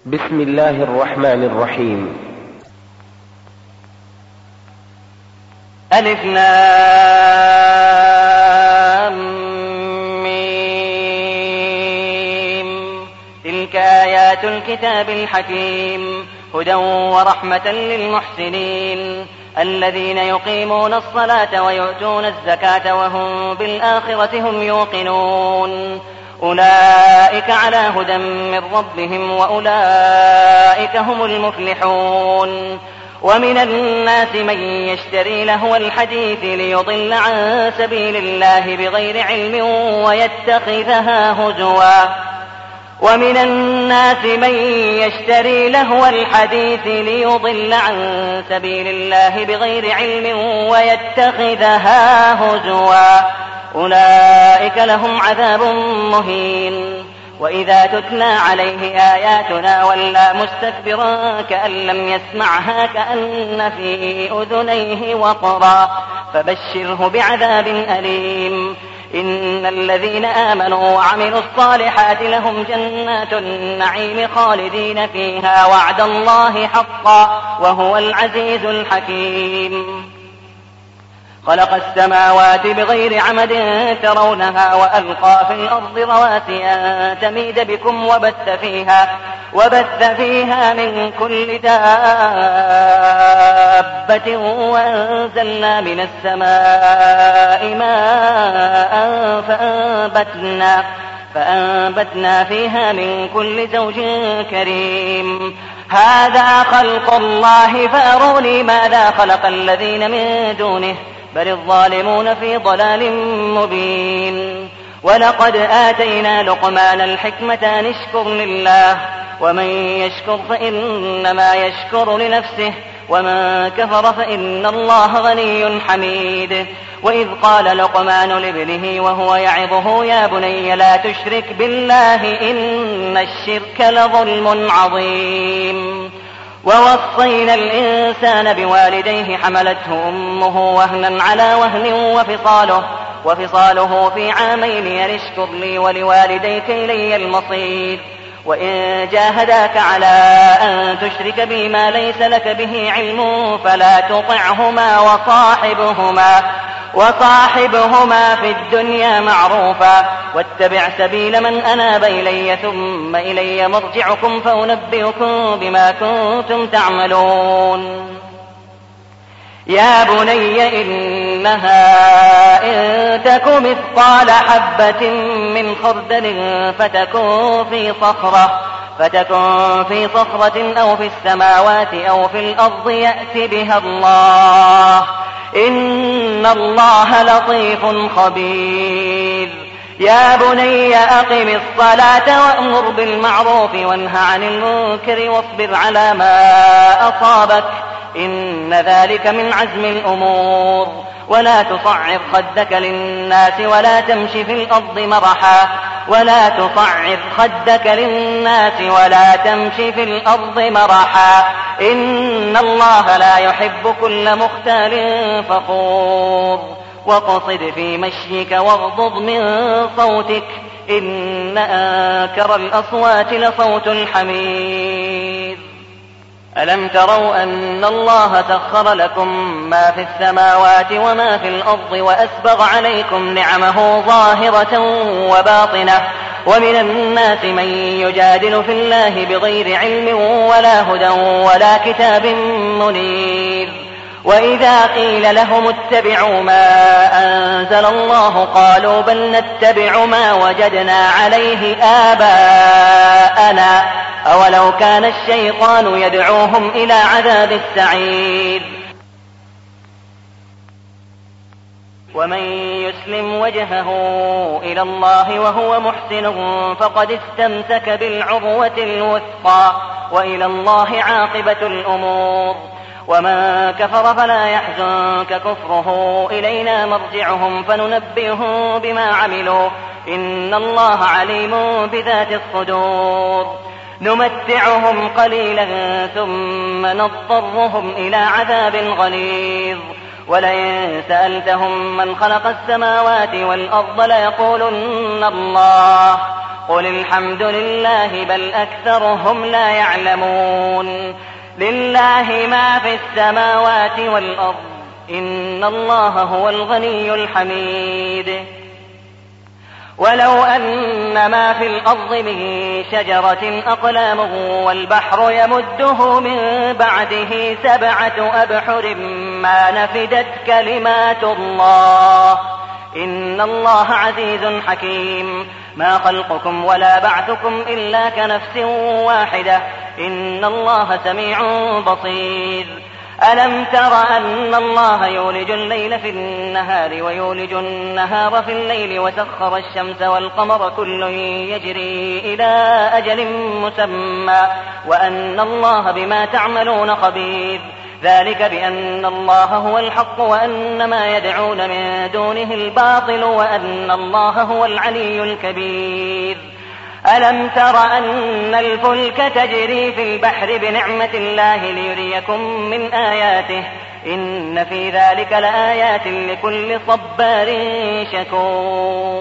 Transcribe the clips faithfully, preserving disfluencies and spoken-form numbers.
بسم الله الرحمن الرحيم. ألف لام ميم. تلك آيات الكتاب الحكيم هدى ورحمة للمحسنين الذين يقيمون الصلاة ويؤتون الزكاة وهم بالآخرة هم يوقنون أولئك على هدى من ربهم وأولئك هم المفلحون. ومن الناس من يشتري لهو الحديث ليضل عن سبيل الله بغير علم ويتخذها هزوا ومن الناس من يشتري لهو الحديث ليضل عن سبيل الله بغير علم ويتخذها هزوا أولئك لهم عذاب مهين. وإذا تتلى عليه آياتنا ولى مستكبرا كأن لم يسمعها كأن في أذنيه وقرا فبشره بعذاب أليم. إن الذين آمنوا وعملوا الصالحات لهم جنات النعيم خالدين فيها وعد الله حقا وهو العزيز الحكيم. خلق السماوات بغير عمد ترونها وألقى في الأرض رواسي أن تميد بكم وبث فيها, وبث فيها من كل دابة وأنزلنا من السماء ماء فأنبتنا, فأنبتنا فيها من كل زوج كريم. هذا خلق الله فأروني ماذا خلق الذين من دونه بل الظالمون في ضلال مبين. ولقد آتينا لقمان الحكمة أن اشكر لله ومن يشكر فإنما يشكر لنفسه ومن كفر فإن الله غني حميد. وإذ قال لقمان لابنه وهو يعظه يا بني لا تشرك بالله إن الشرك لظلم عظيم. ووصينا الإنسان بوالديه حملته أمه وهنا على وهن وفصاله, وفصاله في عامين أن اشكر لي ولوالديك إلي المصير. وإن جاهداك على أن تشرك بي ما ليس لك به علم فلا تطعهما وصاحبهما, وصاحبهما في الدنيا معروفا واتبع سبيل من أناب إلي ثم إلي مرجعكم فأنبئكم بما كنتم تعملون. يا بني إنها إن تك مثقال حبة من خردل فتكن في صخرة, فتكن في صخرة أو في السماوات أو في الأرض يأت بها الله إن الله لطيف خبير. يا بني أقم الصلاة وأمر بالمعروف وانه عن المنكر واصبر على ما أصابك إن ذلك من عزم الأمور. ولا تصعر خدك للناس ولا تمشي في الأرض مرحا, ولا تصعر خدك للناس ولا تمشي في الأرض مرحا إن الله لا يحب كل مختال فخور. وقصد في مشيك واغضض من صوتك إن أنكر الأصوات لصوت الحمير. ألم تروا أن الله سخر لكم ما في السماوات وما في الأرض وأسبغ عليكم نعمه ظاهرة وباطنة ومن الناس من يجادل في الله بغير علم ولا هدى ولا كتاب منير. وإذا قيل لهم اتبعوا ما أنزل الله قالوا بل نتبع ما وجدنا عليه آباءنا أولو كان الشيطان يدعوهم إلى عذاب السعير. ومن يسلم وجهه إلى الله وهو محسن فقد استمسك بالعروة الوثقى وإلى الله عاقبة الأمور. ومن كفر فلا يحزنك كفره إلينا مرجعهم فننبئهم بما عملوا إن الله عليم بذات الصدور. نمتعهم قليلا ثم نضطرهم إلى عذاب غليظ. ولئن سألتهم من خلق السماوات والأرض ليقولن الله قل الحمد لله بل أكثرهم لا يعلمون لله ما في السماوات والأرض إن الله هو الغني الحميد ولو أن ما في الأرض من شجرة أقلام والبحر يمده من بعده سبعة أبحر ما نفدت كلمات الله إن الله عزيز حكيم ما خلقكم ولا بعثكم إلا كنفس واحدة إن الله سميع بصير ألم تر أن الله يولج الليل في النهار ويولج النهار في الليل وسخر الشمس والقمر كل يجري إلى أجل مسمى وأن الله بما تعملون خبير ذلك بأن الله هو الحق وأن ما يدعون من دونه الباطل وأن الله هو العلي الكبير ألم تر أن الفلك تجري في البحر بنعمة الله ليريكم من آياته إن في ذلك لآيات لكل صبار شكور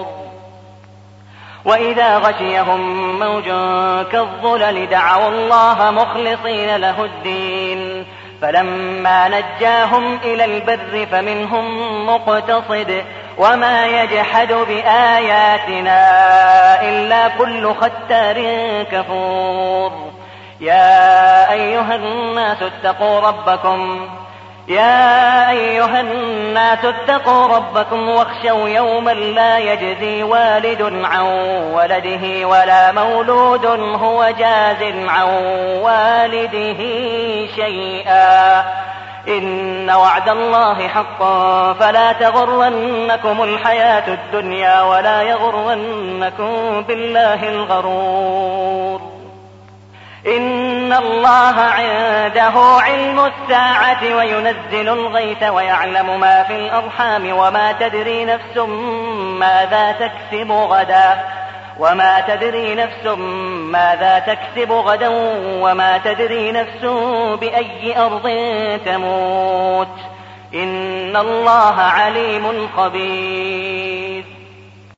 وإذا غشيهم موج كالظلل دعوا الله مخلصين له الدين فلما نجاهم إلى البر فمنهم مقتصد وما يجحد بآياتنا إلا كل ختار كفور يا أيها الناس اتقوا ربكم يا أيها الناس اتقوا ربكم واخشوا يوما لا يجزي والد عن ولده ولا مولود هو جاز عن والده شيئا إن وعد الله حق فلا تغرنكم الحياة الدنيا ولا يغرنكم بالله الغرور إن الله عنده علم الساعة وينزل الغيث ويعلم ما في الأرحام وما تدري نفس ماذا تكسب غدا وما تدري نفس ماذا تكسب غدا وما تدري نفس بأي أرض تموت إن الله عليم خبير